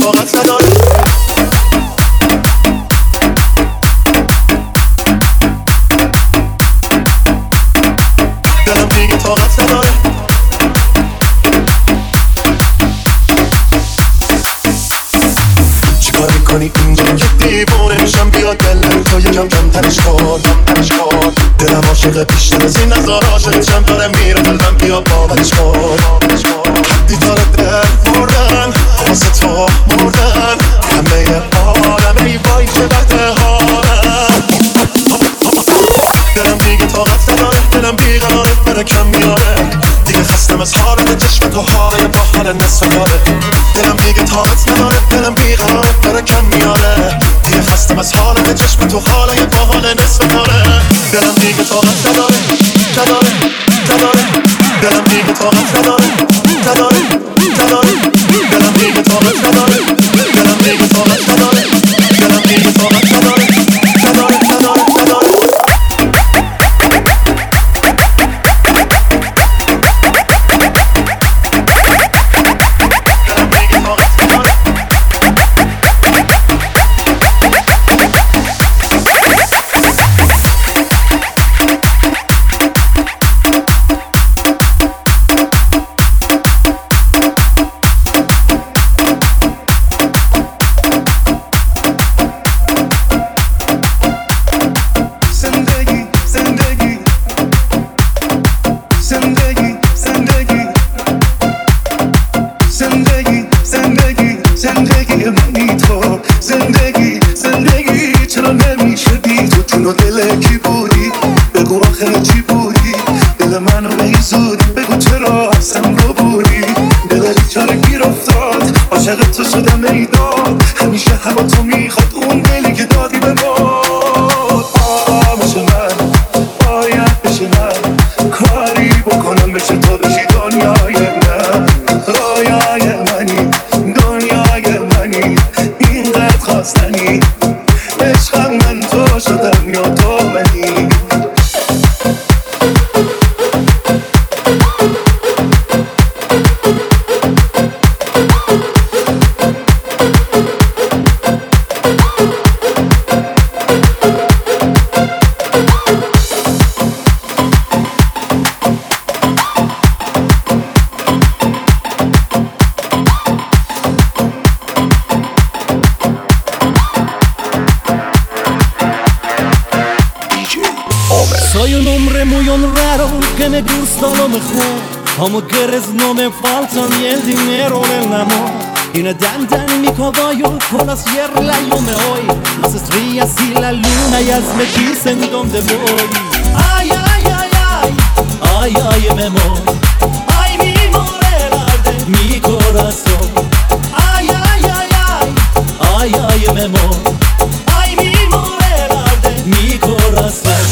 طاقت نداره. دلم دیگه طاقت نداره. چیکار میکنی اینجا که دیوونه میشم؟ بیا دلم تو یکم کمترش کن. دلم عاشق بیشتر از این نزار عاشقشم داره میره قلبم بیا باورش کن. حدی داره دل بردن واسه تو مردن همه عالم ای وای چه بده حالم. دلم دیگه طاقت نداره. دلم بیقراره بره کم میاره. دیگه خستم از حالت چشم تو حاله با حال نصف کاره. دلم دیگه طاقت نداره. دلم بیقراره بره کم میاره. دیگه خستم از حالت چشم تو حاله با حال نصف کاره. دلم دیگه طاقت نداره. دلم دیگه طاقت نداره. دلم دیگه طاقت نداره. دلم دیگه طاقت نداره. دلم دیگه طاقت نداره. Como quieres no me falta ni el dinero del amor. Y nadando en mi caballo con la sierra yo me voy. Las estrellas y la luna ellas me dicen dónde voy. Ay, ay, ay, ay, ay, ay, mi amor. Ay, mi morena de mi corazón. Ay, ay, ay, ay, ay, ay, mi amor. Ay, mi morena de mi corazón.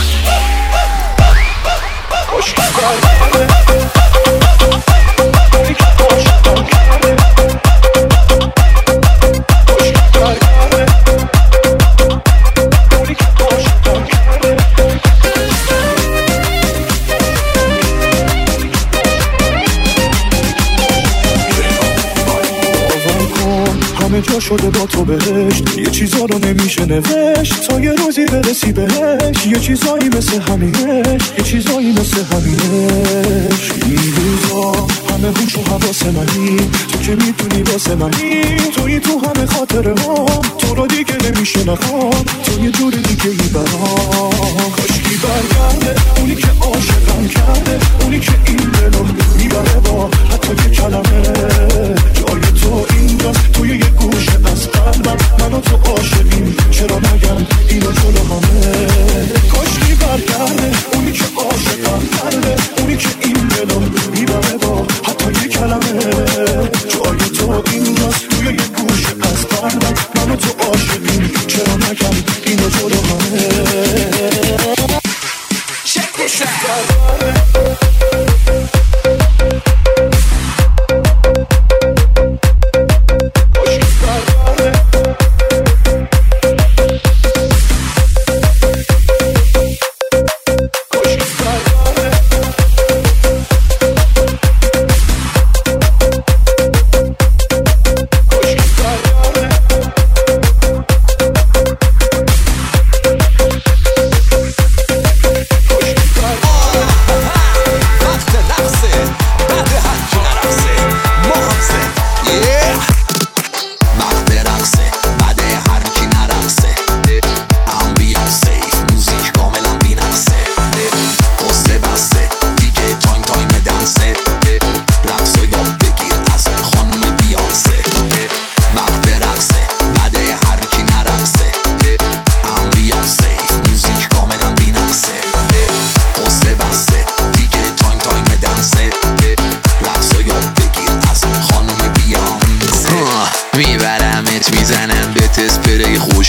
جا شده با تو بهشت یه چیزا رو نمیشه نوشت تا یه روزی برسی بهش یه چیزایی مثل همینش یه چیزایی مثل همینش این روزا همه هوش و حواس منی تو که میتونی واسه منی توی تو همه خاطره ها تو رو دیگه نمیشه نخوام تو یه جور دیگه ای برام کاشکی برگرده اونی که عاشقم کرده اونی که این دلو میبره با حتی یه کلمه جای تو اینجاست توی یه گوشه از قلبم من و تو عاشقیم چرا نگم اینو جلو همه کاشکی برگرده اونی که عاشقم کرده اونی که این دلو میبره با حتی یه کلمه جای تو اینجاست توی یه گوشه از قلبم من و تو عاشقیم چرا نگم اینو جلو همه Check this out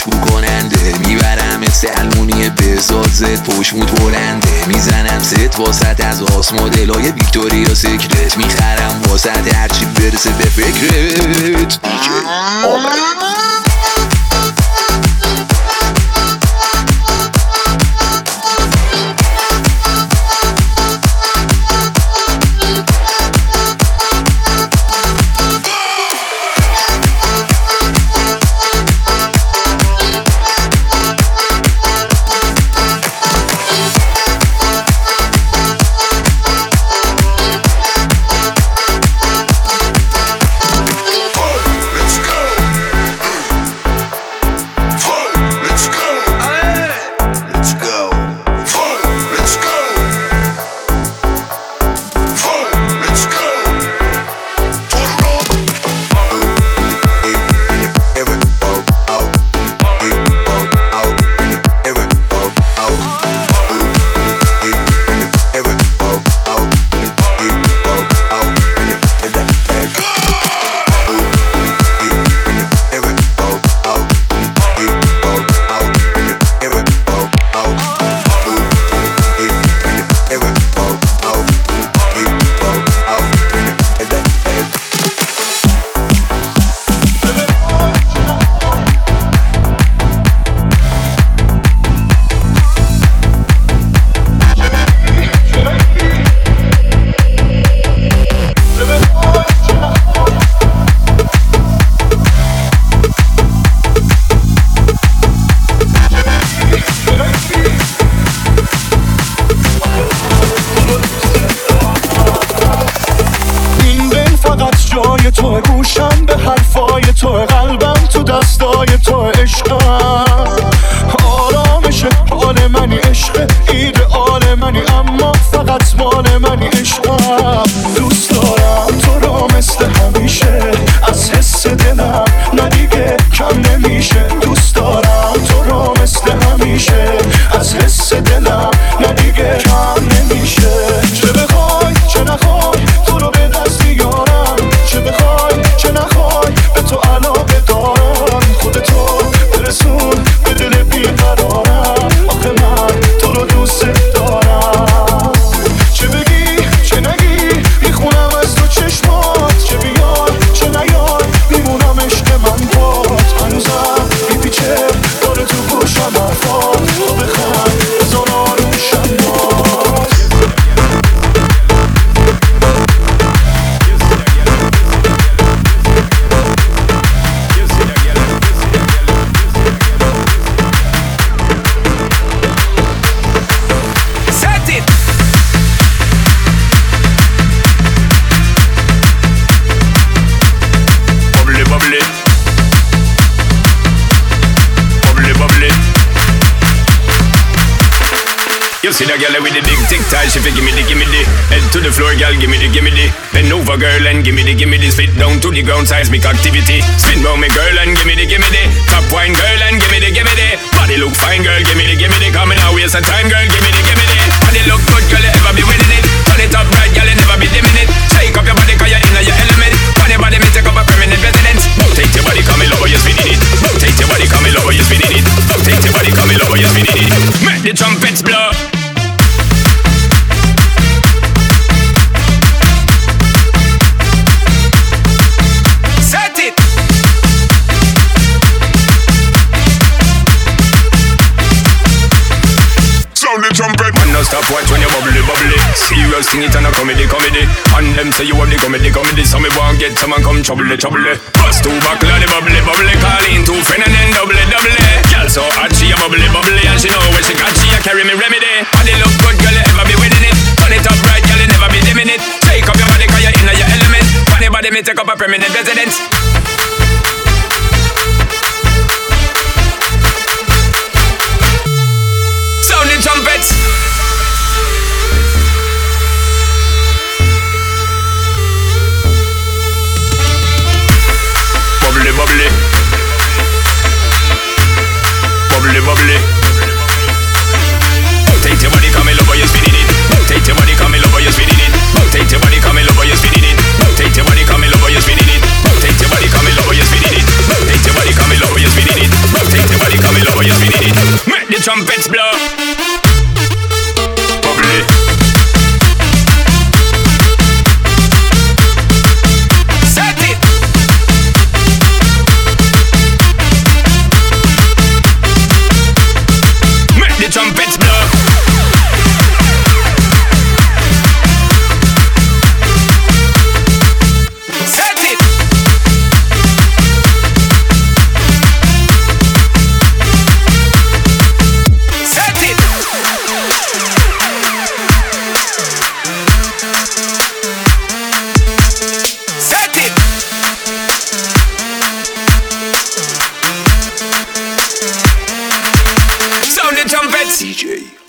خوشبو کننده، میبرم مثل المونی بزازت پشموت بلنده، میزنم ست واسط از آس مدلای ویکتوریا سیکرت، میخرم واسط هرچی برسه به فکرت. See that girl with the big tic tac, she fi gimme the head to the floor, girl, gimme the bend over, girl, and gimme the spit down to the ground, seismic activity. Spin round me, girl, and gimme the top wine, girl, and gimme the body look fine, girl, gimme the coming out waste of time, girl, gimme the body look good, girl, you ever be winning it. Turn it up right, girl, you never be dimming it. Shake up your body, cause you're in your element. Funny body, me take up a permanent residence. Rotate your body, come in over, you're spinning it. Rotate your body, come in over, you're spinning it. Rotate your body, come in over, you're spinning it. Make the trumpets blow. Trumpet man, no stop watch when you bubbly. Serious sing it and a comedy. And them say you have the comedy. So me want get someone come trouble. Bust two buckle of the bubbly. Call in two friend and then double. Girl so hot she a bubbly. And she know when she got she a carry me remedy. Body look good, girl, you ever be winning it. Turn it up right, girl, you never be dimming it. Shake up your body cause you're in your element. Funny body me take up a permanent residence. Sound the trumpets. Bubbly. Rotate your body, come in over, you're spinning it. Rotate your body, come in over, you're spinning it. Rotate your body, come in over, you're spinning it. Rotate your body, come in over, you're spinning it. Rotate your body, trumpets blow. Bubbly. Set it. Make the trumpets blow. Trumpets. DJ